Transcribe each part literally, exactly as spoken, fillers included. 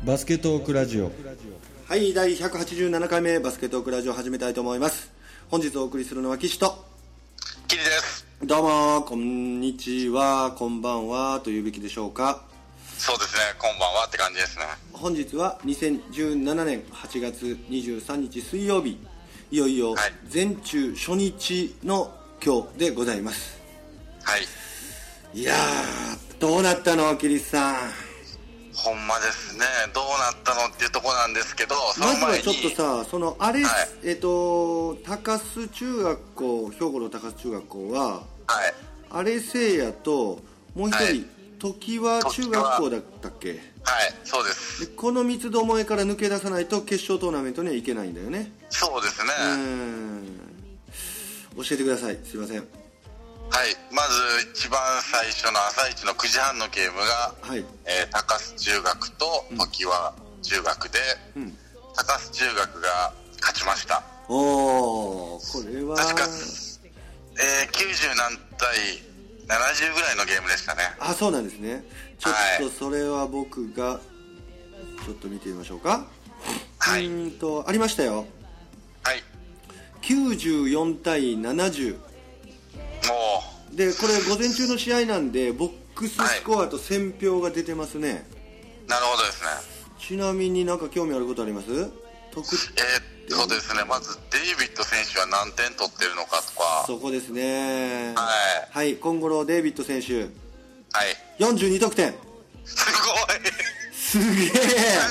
バスケトークラジオ。 はい、だいひゃくはちじゅうななかいめバスケトークラジオを始めたいと思います。本日お送りするのは岸とキリです。 どうもこんにちは、こんばんはというべきでしょうか。 そうですね、こんばんはって感じですね。 本日はにせんじゅうななねんはちがつにじゅうさんにち水曜日、いよいよ全中初日の今日でございます。 はい。 いやー、どうなったのキリスさん。 ほんまですね、どうなったのっていうところなんですけど、その前にまずはちょっとさ、そのあれ、 はい、 えっと高須中学校、兵庫の高須中学校は、 はい、 あれせいやともう一人、はい、常盤中学校だったっけ。 はい、そうです。 でこの三つどもえから抜け出さないと決勝トーナメントには行けないんだよね。 そうですね。 うーん、教えてください、すいません。 はい、まず一番最初の朝一のくじはんのゲームが、はい、えー、高須中学と常盤中学で、うん、高須中学が勝ちました。 おー、これは確か、えー、きゅうじゅう何対ななじゅうぐらいのゲームでしたね。 あ、そうなんですね。ちょっとそれは僕がちょっと見てみましょうか。はい、うーんとありましたよ。 はい、 きゅうじゅうよんたいななじゅうで、これ午前中の試合なんでボックススコアと選評が出てますね。はい、 なるほどですね。 ちなみに何か興味あることあります？ 得えー、そうですね、まずデイビッド選手は何点取ってるのかとか、 そこですね。 はい、 はい、今頃デイビッド選手、 はい、 よんじゅうにとくてん。 すごいすげえ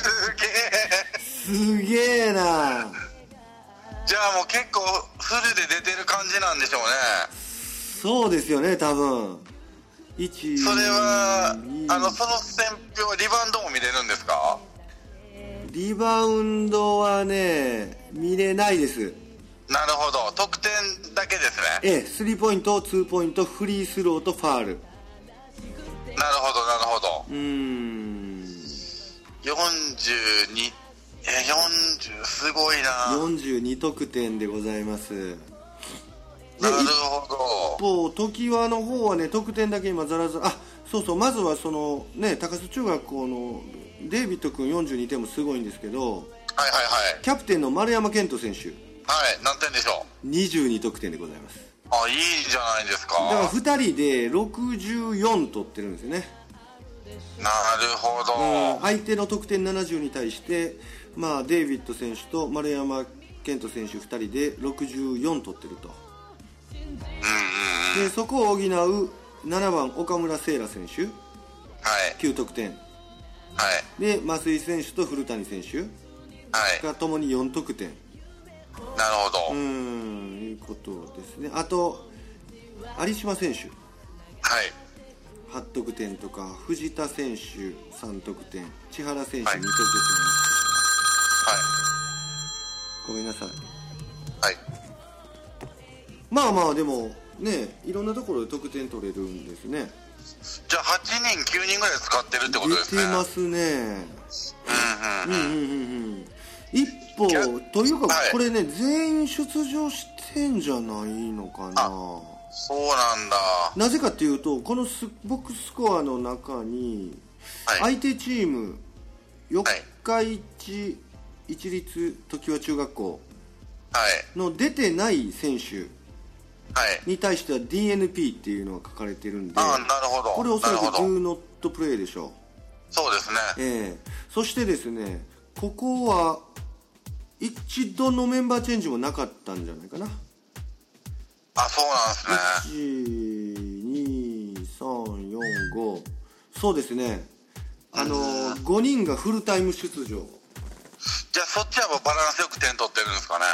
すげえな。 じゃあもう結構フルで出てる感じなんでしょうね。 そうですよね、多分。いちそれはあのその選評、リバウンドも見れるんですか？ リバウンドはね、見れないです。 なるほど、得点だけですね。 ええ、スリーポイント、ツーポイント、フリースローとファール。 なるほどなるほど。 うーん、 よんじゅうに、えよんじゅう、すごいな。 よんじゅうにとくてんでございます。 なるほど。一方常盤の方はね、得点だけ今ザラザラ、あ、そうそう、まずはそのね、高須中学校のデイビッド君よんじゅうにてんもすごいんですけど、 はいはいはい、 キャプテンの丸山健人選手、 はい、何点でしょう？にじゅうにとくてんでございます。 あ、いいじゃないですか。 だからふたりでろくじゅうよん取ってるんですよね。 なるほど、 うん、相手の得点ななじゅうに対して、まあ、デイビッド選手と丸山健人選手ふたりでろくじゅうよん取ってると。でそこを補うななばん岡村聖羅選手、はい、きゅうとくてん、はい、で増井選手と古谷選手がともによんとくてん。 なるほど、 うーん、いうことですね。あと有島選手、はい、はちとくてんとか、藤田選手さんとくてん、千原選手にとくてん、はい、ごめんなさい。 はい、 まあまあでもね、いろんなところで得点取れるんですね。 じゃあはちにんきゅうにんぐらい使ってるってことですね。 出てますね。うんうんうんうん。一方というか、これね、全員出場してんじゃないのかな。 そうなんだ。 なぜかっていうと、このスボックススコアの中に、相手チーム四日市一律常盤中学校の出てない選手に対しては ディーエヌピー っていうのが書かれてるんで、 ああ、なるほど、 これおそらく Do Not Play でしょう。 そうですね、 えー、そしてですね、ここは一度のメンバーチェンジもなかったんじゃないかな。 あ、そうなんですね。 いち、に、さん、よん、ご、そうですね、あのー、ごにんがフルタイム出場。 じゃあそっちはバランスよく点取ってるんですかね。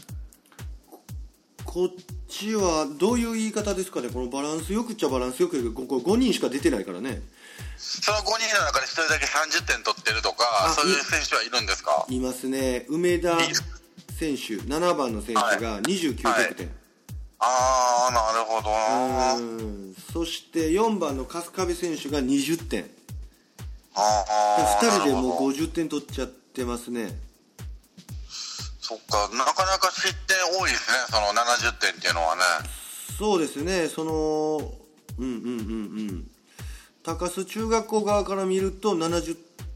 こっちはどういう言い方ですかね。このバランスよくっちゃバランスよく、ここごにんしか出てないからね。 そのごにんの中でひとりだけさんじゅってん取ってるとか、そういう選手はいるんですか？ いますね。梅田選手、ななばんの選手がにじゅうきゅうとくてん、はいはい、 ああ、なるほどな。 うん、そしてよんばんの春日部選手がにじゅってん。 あふたりでもうごじゅってん取っちゃってますね。 そっか、なかなか失点多いですね、そのななじゅってんっていうのはね。 そうですね、そのうんうんうんうん高須中学校側から見るとななじゅっ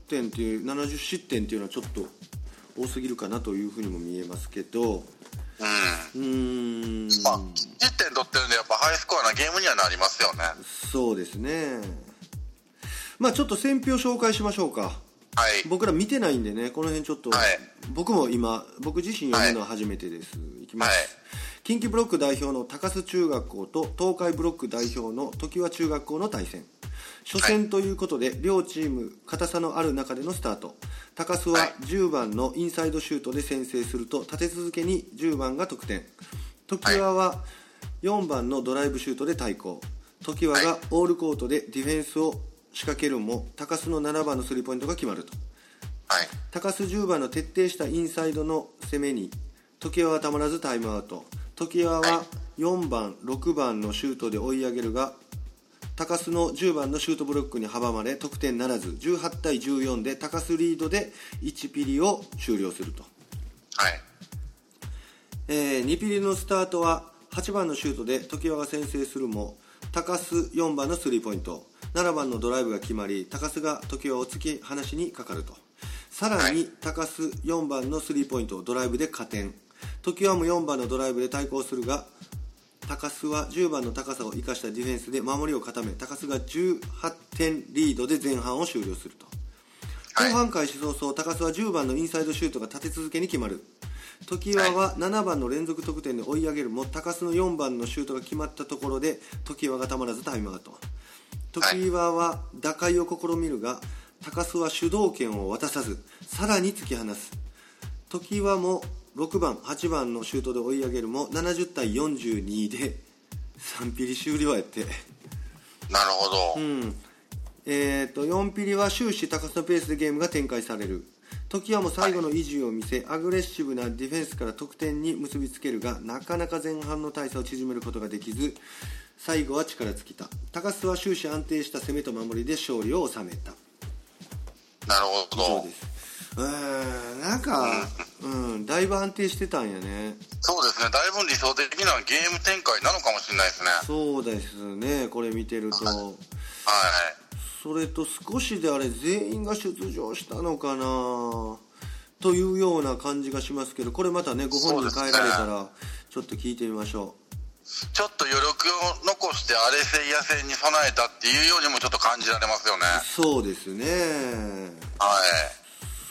てんっていうななじゅう失点っていうのはちょっと多すぎるかなというふうにも見えますけど、 うん、うーん、まあ、じってん取ってるんでやっぱハイスコアなゲームにはなりますよね。 そうですね。まあちょっと戦評紹介しましょうか。はい、僕ら見てないんでね、この辺ちょっと、はい、僕も今僕自身読むのは初めてです、はい、いきます、はい、近畿ブロック代表の高須中学校と東海ブロック代表の常盤中学校の対戦、初戦ということで、はい、両チーム硬さのある中でのスタート。高須はじゅうばんのインサイドシュートで先制すると立て続けにじゅうばんが得点、常盤はよんばんのドライブシュートで対抗。常盤がオールコートでディフェンスを仕掛けるも高須のななばんのスリーポイントが決まると、はい、高須じゅうばんの徹底したインサイドの攻めに常盤はたまらずタイムアウト。常盤はよんばんろくばんのシュートで追い上げるが高須のじゅうばんのシュートブロックに阻まれ得点ならず、じゅうはちたいじゅうよんで高須リードでいちピリを終了すると、はいえー、にピリのスタートははちばんのシュートで常盤が先制するも高須よんばんのスリーポイント、ななばんのドライブが決まり高須が常盤を突き放しにかかると、さらに高須よんばんのスリーポイントドライブで加点、常盤もよんばんのドライブで対抗するが高須はじゅうばんの高さを生かしたディフェンスで守りを固め高須がじゅうはってんリードで前半を終了すると、後半開始早々高須はじゅうばんのインサイドシュートが立て続けに決まる。常盤はななばんの連続得点で追い上げるも高須のよんばんのシュートが決まったところで常盤がたまらずタイムアウト。常盤は打開を試みるが高須は主導権を渡さずさらに突き放す。常盤もろくばんはちばんのシュートで追い上げるもななじゅうたいよんじゅうにでさんピリ終了やって。 なるほど、 うんえー、とよんピリは終始高須のペースでゲームが展開される。常盤も最後の意地を見せ、はい、アグレッシブなディフェンスから得点に結びつけるがなかなか前半の大差を縮めることができず最後は力尽きた。高須は終始安定した攻めと守りで勝利を収めた。 なるほど。 そうです。えー、なんか、うん、うん、だいぶ安定してたんやね。 そうですね、だいぶ理想的なゲーム展開なのかもしれないですね。 そうですね、これ見てると、はい、はい、それと少しであれ全員が出場したのかなというような感じがしますけど、これまたねご本人変えられたらちょっと聞いてみましょう。 ちょっと余力を残してアレセイア戦に備えたっていうようにもちょっと感じられますよね。 そうですね、 はい、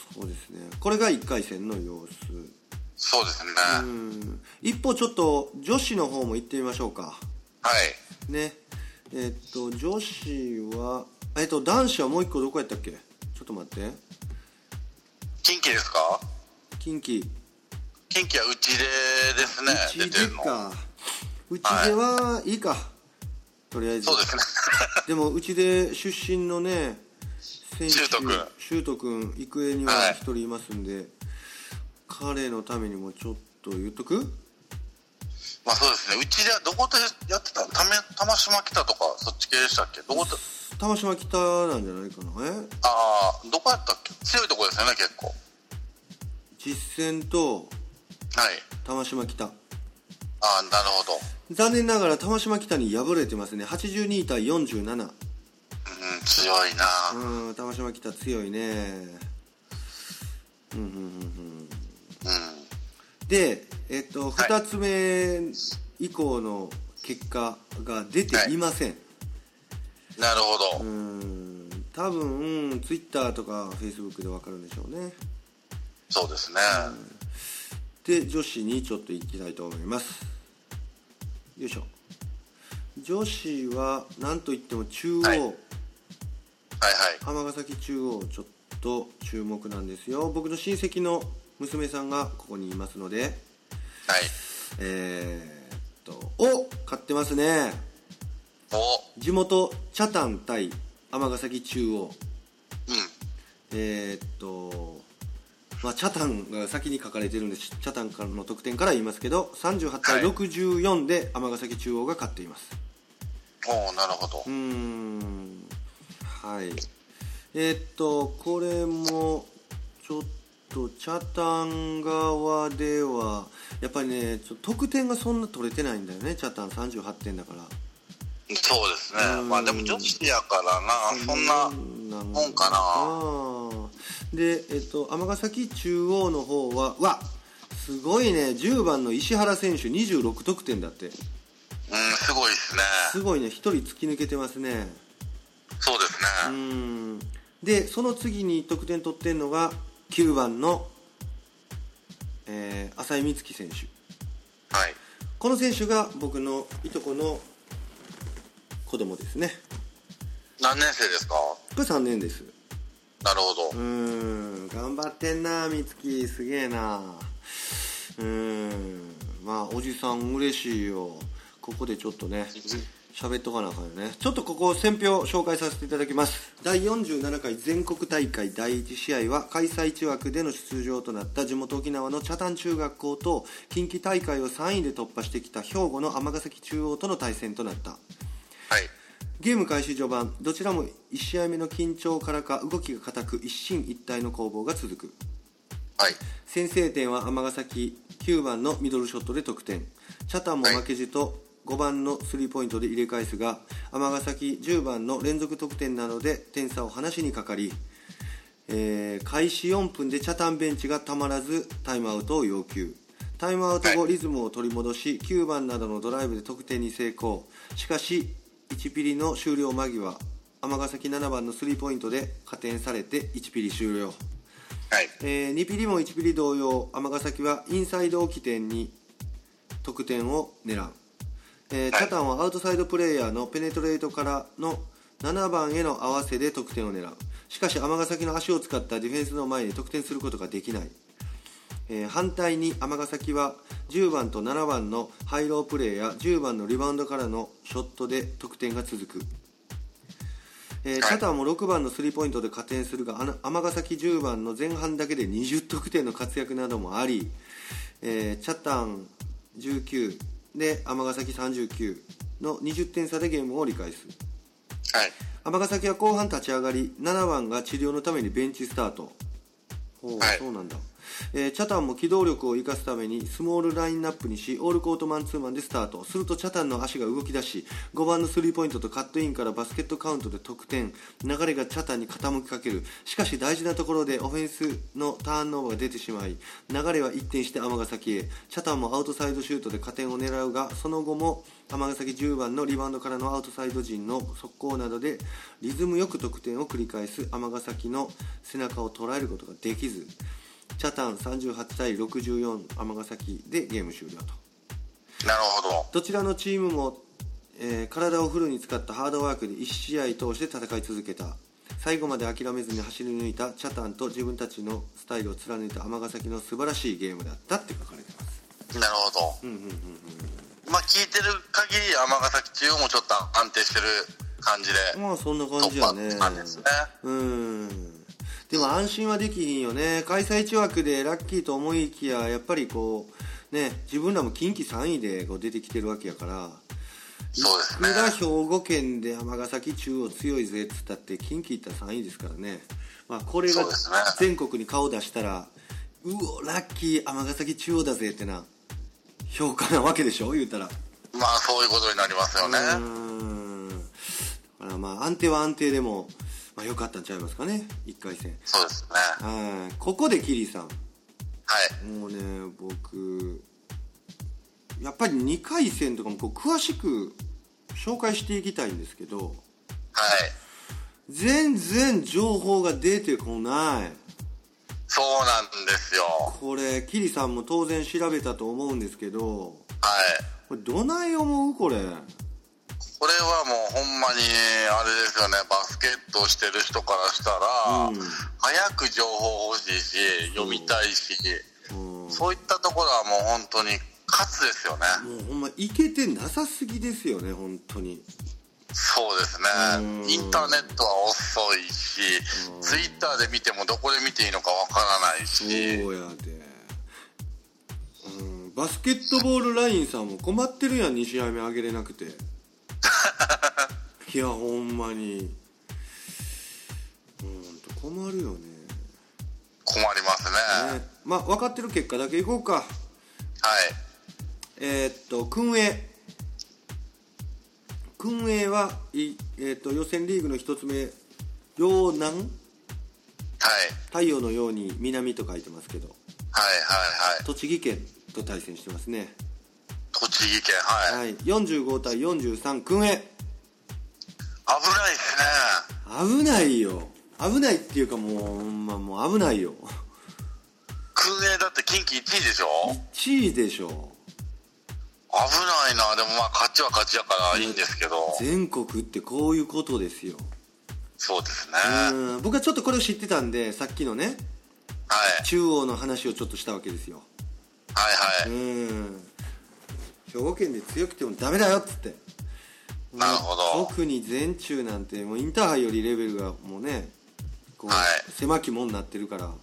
そうですね、これがいっかい戦の様子。 そうですね。 うん、一方ちょっと女子の方も行ってみましょうか。 はいね、えっと女子はえっと男子はもう一個どこやったっけ。ちょっと待って、 近畿ですか。 近畿近畿は内出ですね。 内出か。内出はいいか、はい、とりあえず。 そうですねでも内出出身のね選手修斗君修斗君育英には一人いますんで、はい、彼のためにもちょっと言っとく。 まあそうですね、うちではどこでやってたの？ため玉島北とかそっち系でしたっけ？どこで？ 玉島北なんじゃないかな。え？ ああ、どこやったっけ？強いとこですよね結構。 実践とはい玉島北。ああ、なるほど。 残念ながら玉島北に敗れてますね。はちじゅうにたいよんじゅうなな。うん、 強いな。 うん、玉島北強いね。うんうんうんうん。うん。で、えっと、はい、ふたつめ以降の結果が出ていません。はい、 なるほど。 うん、多分、うん、ツイッターとかフェイスブックで分かるんでしょうね。 そうですね。 うん、で、女子にちょっと行きたいと思います。よいしょ。女子は何といっても中央、はい、はいはい浜崎中央ちょっと注目なんですよ。僕の親戚の娘さんがここにいますので、はい、えー、っとお勝ってますね。 お地元北谷対尼崎中央、うん、えー、っとまあ、北谷が先に書かれてるんで北谷からの得点から言いますけどさんじゅうはちたいろくじゅうよんで尼崎中央が勝っています。 おお、なるほど。 うーん、はい。えー、っとこれもちょっと北谷側ではやっぱりねちょっと得点がそんな取れてないんだよね。北谷さんじゅうはってんだから。 そうですね。まあでも女子やからな、そんなもんかな。 で、えっと、尼崎中央の方はわすごいね、じゅうばんの石原選手にじゅうろく得点だって。うん、 すごいですね。 すごいね、ひとり突き抜けてますね。 そうですね。 うん。でその次に得点取ってるのがきゅうばんの、えー、浅井美月選手。 はい。 この選手が僕のいとこの子供ですね。 何年生ですか？これさんねんです。 なるほど。 うーん、頑張ってんな、美月、すげえな。うーん、まあおじさん嬉しいよ。ここでちょっとね喋っとかなあかんよね。ちょっとここ選評紹介させていただきます。だいよんじゅうななかい全国大会だいいち試合は開催地枠での出場となった地元沖縄の北谷中学校と近畿大会をさんいで突破してきた兵庫の尼崎中央との対戦となった。 はい。 ゲーム開始序盤、どちらもいち試合目の緊張からか動きが硬く一進一退の攻防が続く。 はい。 先制点は尼崎きゅうばんのミドルショットで得点。チャタンも負けじとごばんのスリーポイントで入れ返すが、尼崎じゅうばんの連続得点などで点差を離しにかかり、えー、開始よんぷんでチャタンベンチがたまらずタイムアウトを要求。タイムアウト後リズムを取り戻しきゅうばんなどのドライブで得点に成功。しかしいちピリの終了間際、尼崎ななばんのスリーポイントで加点されていちピリ終了。 はい。 えー、にピリもいちピリ同様、尼崎はインサイドを起点に得点を狙う。えー、チャタンはアウトサイドプレーヤーのペネトレートからのななばんへの合わせで得点を狙う。しかし尼崎の足を使ったディフェンスの前に得点することができない。えー、反対に尼崎はじゅうばんとななばんのハイロープレーやじゅうばんのリバウンドからのショットで得点が続く。えー、チャタンもろくばんのスリーポイントで加点するが、尼崎じゅうばんの前半だけでにじゅう得点の活躍などもあり、えー、チャタンじゅうきゅうで尼崎さんじゅうきゅうのにじゅってん差でゲームを折り返す。 はい。 尼崎は後半立ち上がりななばんが治療のためにベンチスタート。ほう、はい、そうなんだ。えー、チャタンも機動力を生かすためにスモールラインナップにしオールコートマンツーマンでスタートすると、チャタンの足が動き出しごばんのスリーポイントとカットインからバスケットカウントで得点。流れがチャタンに傾きかける。しかし大事なところでオフェンスのターンオーバーが出てしまい、流れは一転して尼崎へ。チャタンもアウトサイドシュートで加点を狙うが、その後も尼崎じゅうばんのリバウンドからのアウトサイド陣の速攻などでリズムよく得点を繰り返す尼崎の背中を捉えることができず、チャタンさんじゅうはちたいろくじゅうよん尼崎でゲーム終了と。 なるほど。 どちらのチームも、えー、体をフルに使ったハードワークでいち試合通して戦い続けた。最後まで諦めずに走り抜いたチャタンと自分たちのスタイルを貫いた尼崎の素晴らしいゲームだったって書かれてます。 なるほど。うんうんうんうん。まあ聞いてる限り尼崎中央もちょっと安定してる感じで。 まあそんな感じやね。 感じですね。 うん。でも安心はできひんよね。開催地枠でラッキーと思いきや、やっぱりこうね、自分らも近畿さんいでこう出てきてるわけやから、 そうですね。 いくら兵庫県で尼崎中央強いぜっつったって近畿行ったらさんいですからね。まあこれが全国に顔出したら、うおラッキー尼崎中央だぜってな評価なわけでしょ、言うたら。 まあそういうことになりますよね。うーん。だからまあ安定は安定でも。まあ、よかったんちゃいますかね、いっかい戦。 そうですね。 はい。ここでキリさん。 はい。 もうね、僕、やっぱりにかい戦とかもこう詳しく紹介していきたいんですけど、 はい。 全然情報が出てこない。 そうなんですよ。 これ、キリさんも当然調べたと思うんですけど、 はい。 これどない思うこれ。 これはもうほんまにあれですよね、バスケットをしてる人からしたら、うん、早く情報欲しいし読みたいし、うん、そういったところはもう本当に勝つですよね。 もうほんまいけてなさすぎですよね、本当に。 そうですね、うん、インターネットは遅いし、うん、ツイッターで見てもどこで見ていいのかわからないし。 そうやで、うん、バスケットボールラインさんも困ってるやん、に試合目上げれなくて。いやほんまにほんと困るよね。 困りますね。ね、 まあ分かってる結果だけいこうか。はい。えー、っと訓英訓英はい、えー、っと予選リーグの一つ目、陽南、 はい、 太陽のように南と書いてますけど、 はいはいはい、 栃木県と対戦してますね。 栃木県、はい、はい、 よんじゅうごたいよんじゅうさん、訓営。危ないですね。危ないよ。危ないっていうかもう、まあ、もう危ないよ。 訓営だって近畿いちいでしょ。 いちいでしょ。 危ないな。でもまあ勝ちは勝ちやからいいんですけど、 全国ってこういうことですよ。 そうですね。 うん、僕はちょっとこれを知ってたんで、さっきのね、はい、中央の話をちょっとしたわけですよ。 はいはい。 うん、兵庫県で強くてもダメだよっつって。 なるほど。 特に全中なんてもうインターハイよりレベルがもうね、こう、はい、狭き門になってるから、い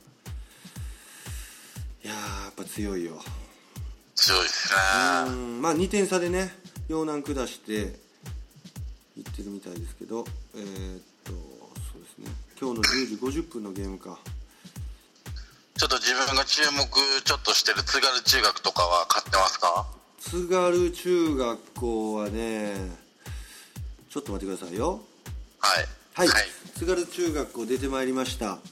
やーやっぱ強いよ。 強いですね。 うん、まあにてん差でね、陽南下していってるみたいですけど、えー、っとそうですね、今日のじゅうじごじゅっぷんのゲームか。 ちょっと自分が注目ちょっとしてる津軽中学とかは勝ってますか？ 津軽中学校はね、ちょっと待ってくださいよ。 はいはい、はい、津軽中学校出てまいりました。 はい。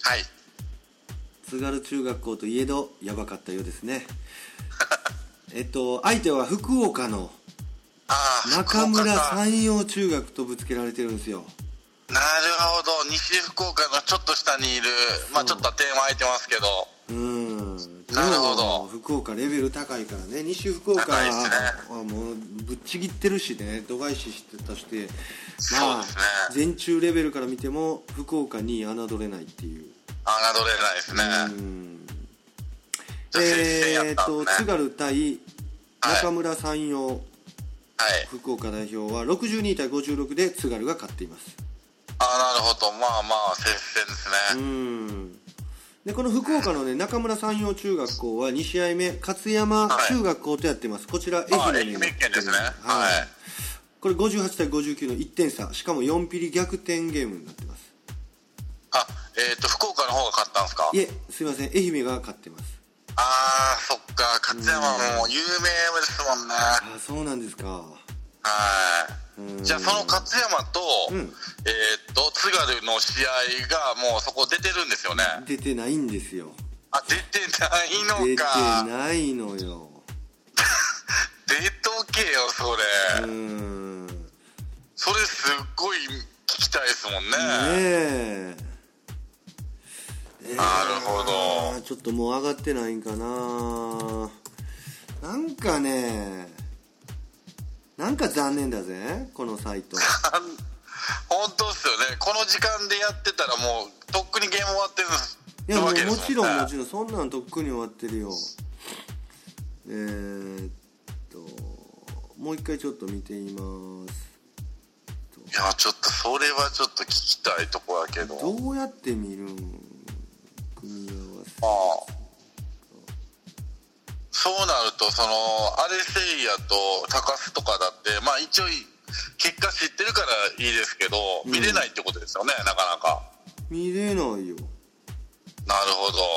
津軽中学校といえどやばかったようですね。えっと相手は福岡の中村山陽中学とぶつけられてるんですよ。 なるほど。西福岡のちょっと下にいる、まあちょっと点は空いてますけど、 うん、 なるほど。 福岡レベル高いからね。西福岡は、ね、もうぶっちぎってるしね、度外視してたして、まあ、ね、全中レベルから見ても福岡に侮れないっていう。 侮れないですね。うん、 えーっと、ね、津軽対中村山陽、はい、福岡代表はろくじゅうにたいごじゅうろくで津軽が勝っています。 あ、なるほど。まあまあ接戦ですね。 うん。でこの福岡のね、中村山陽中学校はに試合目勝山中学校とやってます。こちら愛媛に、 愛媛県ですね。はい、はい、 これごじゅうはちたいごじゅうきゅうのいってん差、しかもよんピリ逆転ゲームになってます。 あ、えっと福岡の方が勝ったんですか？ いえ、すいません、愛媛が勝ってます。 あー、そっか。勝山も有名ですもんね。あ、 そうなんですか。 はい。じゃあその勝山と、うん、えー、っと津軽の試合がもうそこ出てるんですよね。 出てないんですよ。 あ、出てないのか。 出てないのよ。 出とけよそれ。うん、それすっごい聞きたいですもんね。 ねえ、 なるほど。 ちょっともう上がってないんかな。なんかね、なんか残念だぜこのサイト。 本当っすよね。この時間でやってたらもうとっくにゲーム終わってるいやもうもちろんもちろんそんなんとっくに終わってるよ。えー、っともう一回ちょっと見てみます。 いやちょっとそれはちょっと聞きたいとこやけど、 どうやって見るん？組み合わせ。 ああ、そうなるとそのアレセイヤと高須とかだってまあ一応結果知ってるからいいですけど、うん、見れないってことですよね。なかなか見れないよ。 なるほど。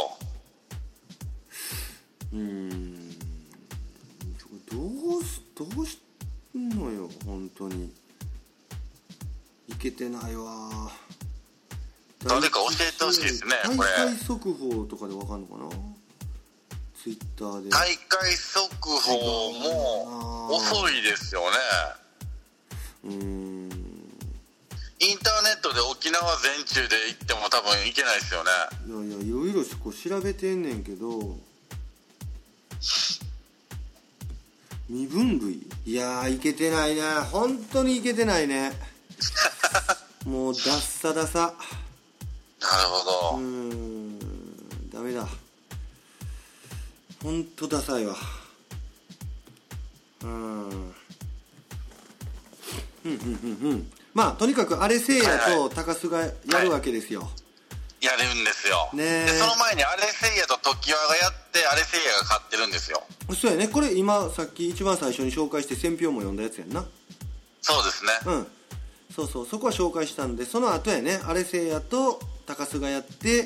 うーん、どうすどうしんのよ本当に。いけてないわ。 誰か教えてほしいですね。これ大会速報とかで分かんのかな、ツイッターで。 大会速報も遅いですよね。 うーん、 インターネットで沖縄全中で行っても多分行けないですよね。 いやいやいろいろこう調べてんねんけど、身分類、いやーいけてないな、本当にいけてないね。もうダッサダサ。 なるほど。 うーん、ダメだ。ほんとダサいわ。うん。うんうんうんうん。まあとにかくアレセイヤと高須がやるわけですよ。 はいはい、やるんですよ。 ね。 でその前にアレセイヤとトキワがやってアレセイヤが勝ってるんですよ。 そうやね。これ今さっき一番最初に紹介して選評も読んだやつやんな。 そうですね。 うん。そうそう、そこは紹介したんで、その後やね、アレセイヤと高須がやって、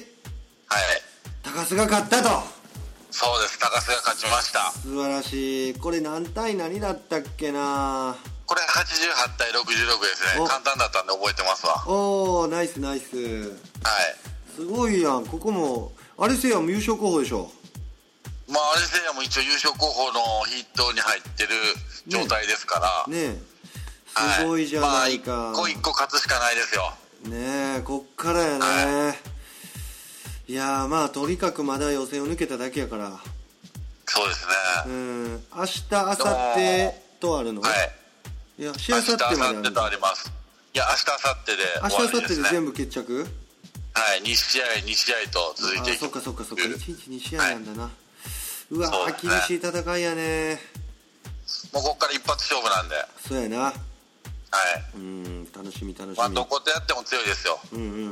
はい、 高須が勝ったと。 そうです、高須が勝ちました。 素晴らしい。これ何対何だったっけな。 これはちじゅうはちたいろくじゅうろくですね。簡単だったんで覚えてますわ。 おー、ナイスナイス。 はい。 すごいやん。ここもアレセイヤも優勝候補でしょ。 まあアレセイヤも一応優勝候補の筆頭に入ってる状態ですからね。ねえ、すごいじゃないか、 はい、まあ、一個一個勝つしかないですよ。 ねえ、こっからやね、はい、いやまあとにかくまだ予選を抜けただけやから。 そうですね。 うん、明日明後日とあるの。はい、いやしあさってまである。明日明後日とあります。 いや明日明後日で終わりですね。 明日明後日で全部決着。 はい、に試合に試合と続いていく。 あ、そっかそっかそっか、いちにちに試合なんだな、はい、うわー、ね、厳しい戦いやね。 もうここから一発勝負なんで。 そうやな。はい、 うん、楽しみ楽しみ。 まあどことやっても強いですよ。 うんうんうんうん、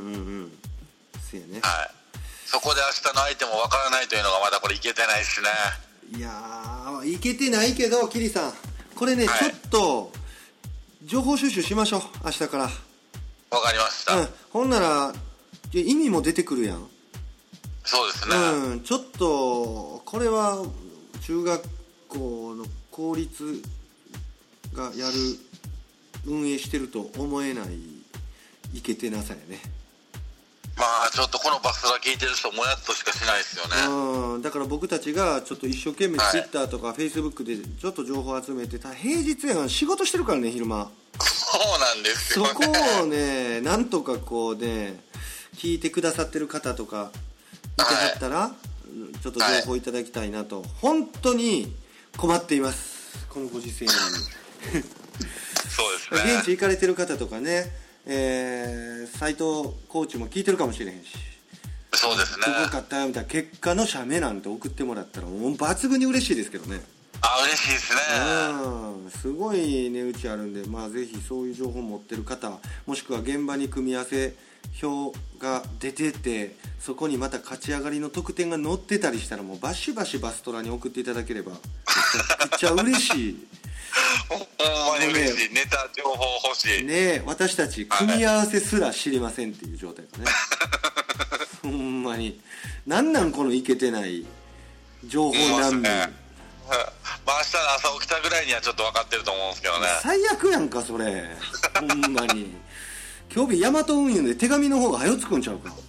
そうやね。 はい、そこで明日の相手も分からないというのがまだこれいけてないですね。 いやー、いけてないけどキリさん、これね、はい、ちょっと情報収集しましょう、明日から。 わかりました。 うん、ほんなら意味も出てくるやん。 そうですね。 うん、ちょっとこれは中学校の公立がやる運営してると思えないイケてなさやね。 まあちょっとこのバスが聞いてる人もやっとしかしないですよね。 うん、だから僕たちがちょっと一生懸命 Twitter とか Facebook でちょっと情報集めて、平日やん、仕事してるからね、昼間。 そうなんですよね。 そこをね、なんとかこうね、聞いてくださってる方とかいてはったら、はい、ちょっと情報いただきたいなと、はい、本当に困っています、このご時世に。 そうですね。 現地行かれてる方とかね、えー、斉藤コーチも聞いてるかもしれへんし。 そうですね。 すごかったよみたいな結果の写メなんて送ってもらったらもう抜群に嬉しいですけどね。 あ、嬉しいですね。 うん、すごい値打ちあるんで、まあぜひそういう情報を持ってる方、もしくは現場に組み合わせ表が出てて、そこにまた勝ち上がりの得点が載ってたりしたら、もうバシバシバストラに送っていただければめちゃくちゃ嬉しい。 ほんまに嬉しい、ね、ネタ情報欲しいね。私たち組み合わせすら知りませんっていう状態だね。ほんまになんなんこのイケてない情報難民。 まあ明日の朝起きたぐらいにはちょっと分かってると思うんですけどね。 最悪やんかそれ。ほんまに今日日ヤマト運輸で手紙の方が早つくんちゃうか。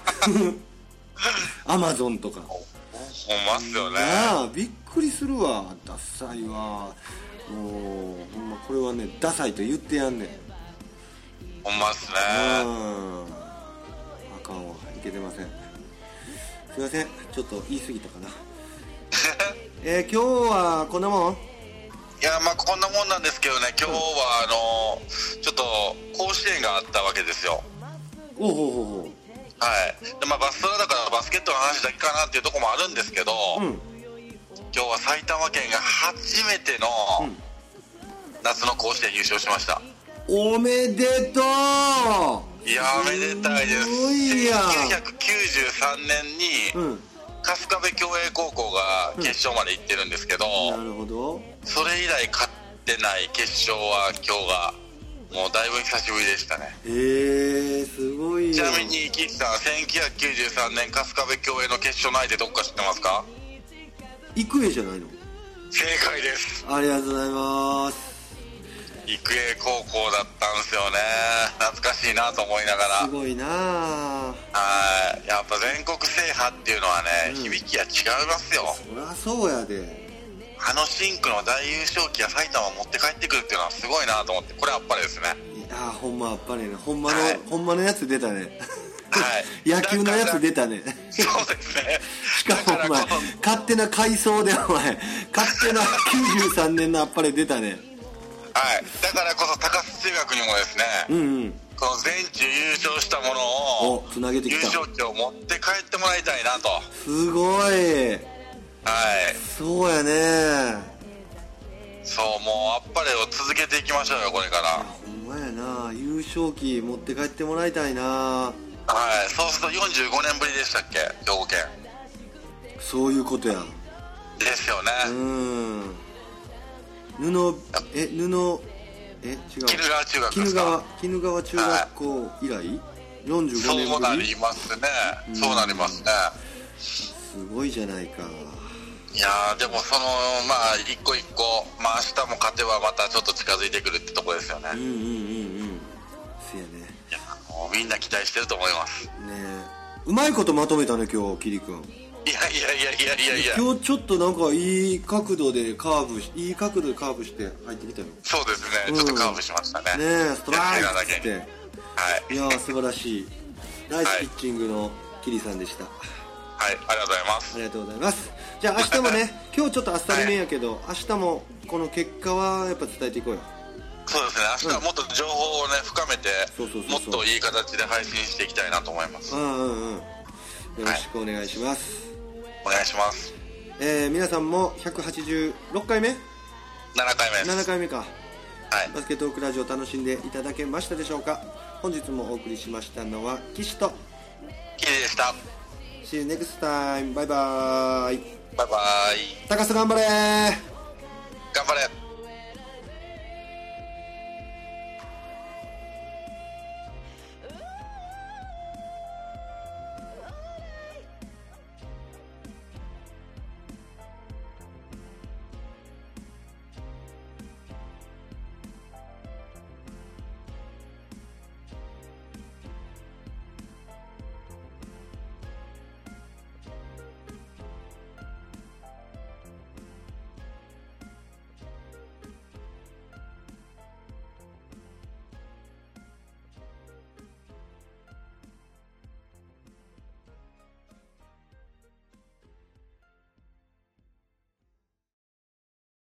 アマゾンとかほんまっすよね。 なあ、びっくりするわ。ダサいわ。もうほんまこれはね、ダサいと言ってやんねん。 ほんまっすね。 ああかんわ、いけてません。すいません、ちょっと言い過ぎたかな。えー、今日はこんなもん？ いや、まあこんなもんなんですけどね、今日はあのちょっと甲子園があったわけですよ。 おうほうほうほう。 はい。で、まあバストラだからバスケットの話だけかなっていうところもあるんですけど、うん、今日は埼玉県が初めての夏の甲子園優勝しました。 おめでとう。 いや、めでたいです。 すごいや。 せんきゅうひゃくきゅうじゅうさんねんに、うん、春日部共栄高校が決勝まで行ってるんですけど、 うん、なるほど。 それ以来勝ってない決勝は今日がもうだいぶ久しぶりでしたね。 へえ、すごいよ。 ちなみに岸さん、せんきゅうひゃくきゅうじゅうさんねん春日部共栄の決勝の相手どっか知ってますか？ 育英じゃないの？ 正解です。 ありがとうございます。 育英高校だったんですよね。懐かしいなと思いながら。 すごいな。 はい、やっぱ全国制覇っていうのはね、うん、響きは違いますよ。 そりゃそうやで。 あのシンクの大優勝旗や埼玉を持って帰ってくるっていうのはすごいなと思って、これあっぱれですね。 いやー、ほんまあっぱれね。ほんまの、はい、ほんまのやつ出たね。 はい、 野球のやつ出たね。 そうですね。 しかもお前勝手な回想でお前勝手なきゅうじゅうさんねんのあっぱれ出たね。 はい、だからこそ高須中学にもですね、うんうん、この全中優勝したものをつなげてきた優勝旗を持って帰ってもらいたいなと。 すごい。はい、そうやね。 そう、もうあっぱれを続けていきましょうよ、これから。 ほんまやな。優勝旗持って帰ってもらいたいな。 はい、そうするとよんじゅうごねんぶりでしたっけ、兵庫県。 そういうことや。 ですよね。うん。 布え布え違う。 鬼怒川中学ですか。鬼怒川中学校以来、はい、よんじゅうごねんぶり。 そうなりますね。うん、そうなりますね。 すごいじゃないか。 いやー、でもそのまあ一個一個、まあ明日も勝てばまたちょっと近づいてくるってとこですよね。うんうんうんうん。せやね。いや、もうみんな期待してると思います。ねえ。 うまいことまとめたね今日キリ君。 いやいやいやいやいやいや、 今日ちょっとなんかいい角度でカーブしいい角度でカーブして入ってきたよ。 そうですね、うん、ちょっとカーブしましたね。 ねえ、ストライクって、はい、いや素晴らしいナイスピッチングのキリさんでした。 はい、ありがとうございます。 ありがとうございます。じゃあ明日もね今日ちょっとあっさりめやけど、はい、明日もこの結果はやっぱ伝えていこうよ。 そうですね、明日はもっと情報をね深めて、もっといい形で配信していきたいなと思います。 うんうんうん、よろしくお願いします、 はい、お願いします。 えー、皆さんもひゃくはちじゅうろっかいめななかいめです。 ななかいめか、 はい、 バスケットークラジオ楽しんでいただけましたでしょうか。本日もお送りしましたのは岸とキリでした。 See you next time. バイバイ。 バイバイ。 高須頑張れ頑張れ。